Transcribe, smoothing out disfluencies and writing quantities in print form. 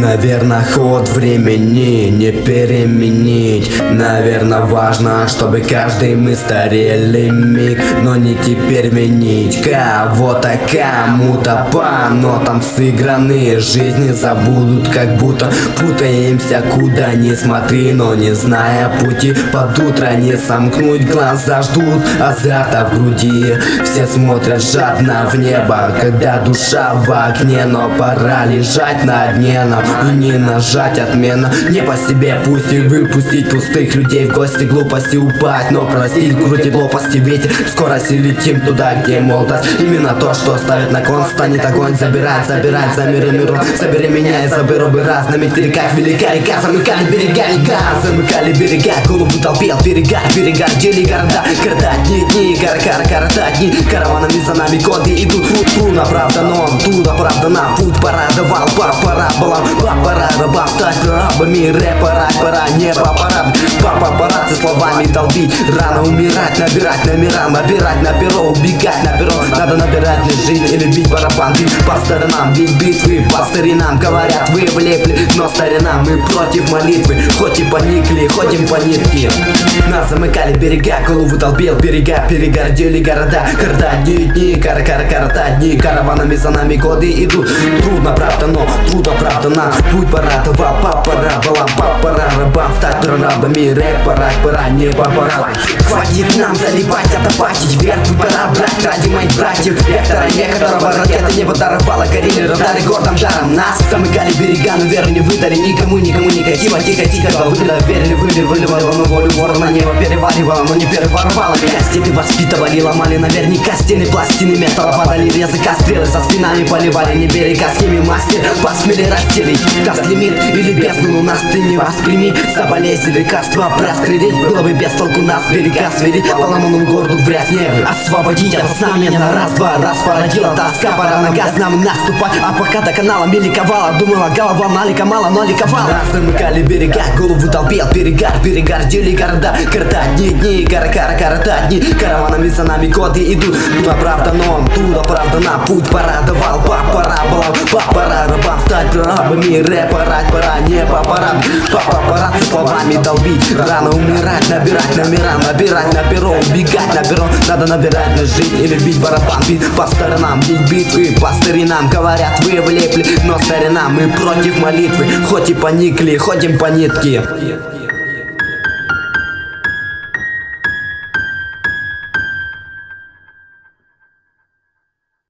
Наверно, ход времени не переменить. Наверно, важно, чтобы каждый мы старели миг, но не теперь винить кого-то, кому-то по нотам сыгранные жизни забудут, как будто путаемся куда ни смотри, но не зная пути под утро не сомкнуть глаза, ждут азарта в груди. Все смотрят жадно в небо, когда душа в окне, но пора лежать на дне нам и не нажать отмена. Не по себе пусть и выпустить пустых людей в гости, глупости упасть, но простить крутит лопасти ветер. Скорости летим туда, где молодость. Именно то, что ставит на кон, станет огонь. Забирать за мир и миром. Собери меня и заберу бы разными реках. Велика река, замыкали берега, река. Замыкали берега, голову толпел берега. Дели города, дни, города дни. Караванами за нами годы идут. Трудно оправдано, туда оправдана. Путь порадовал, пора балам. Пора рабам стать рабами. Рэпера, пора не папарат. Папарацци словами долбить. Рано умирать, набирать номера. Набирать на перо, убегать на перо. Надо набирать не жизнь или бить барабан. Бить по сторонам, бить битвы по старинам. Говорят, вы влепли, но старина мы против молитвы. Хоть и поникли, ходим по нитке. Нас замыкали берега, голову толпел берега. Перегородили города дни, города дни. Караванами за нами годы идут. Трудно, правда, но труд оправдана. Путь порадовал, пора рабам стать рабами. Рэпера, пора не пора. Хватит нам заливать, отопачить вверх. Пора брать ради моих братьев. Вектора некоторого ракеты не подаровала. Горели радары гордым жаром. Нас замыкали берега, но веру не выдали. Никому никакого. Тихо выливала на волю ворона. Небо переваривало, но не переворовало. Кости ты воспитывали, ломали наверняка стены, пластины металла. Падали языка, стрелы со спинами поливали. Не берега, с ними мастер посмели растереть. Даст лимит или бездну, у нас ты не восприми. Заболезнь лекарства прострелить. Было бы без толку нас берега свели. По ломаному городу вряд не освободить от знамена. Раз-два, раз породила тоска. Пора на газ нам наступать. А пока до канала ликовала. Думала, голова налика мало, но ликовала. Нас замыкали берега, голову толпел перегородили города дни, города дни. Караванами за нами годы идут. Тут оправдано, путь порадовал. Пора рабам стать рабами. Рэпера, пора не папарат. Папарацци словами долбить. Рано умирать, набирать номера. Набирать на перо, убегать на перо. Надо набирать на жизнь или бить барабан. Бить по сторонам, бить битвы по старинам. Говорят, вы влепли, но старина мы против молитвы. Хоть и поникли, ходим по нитке.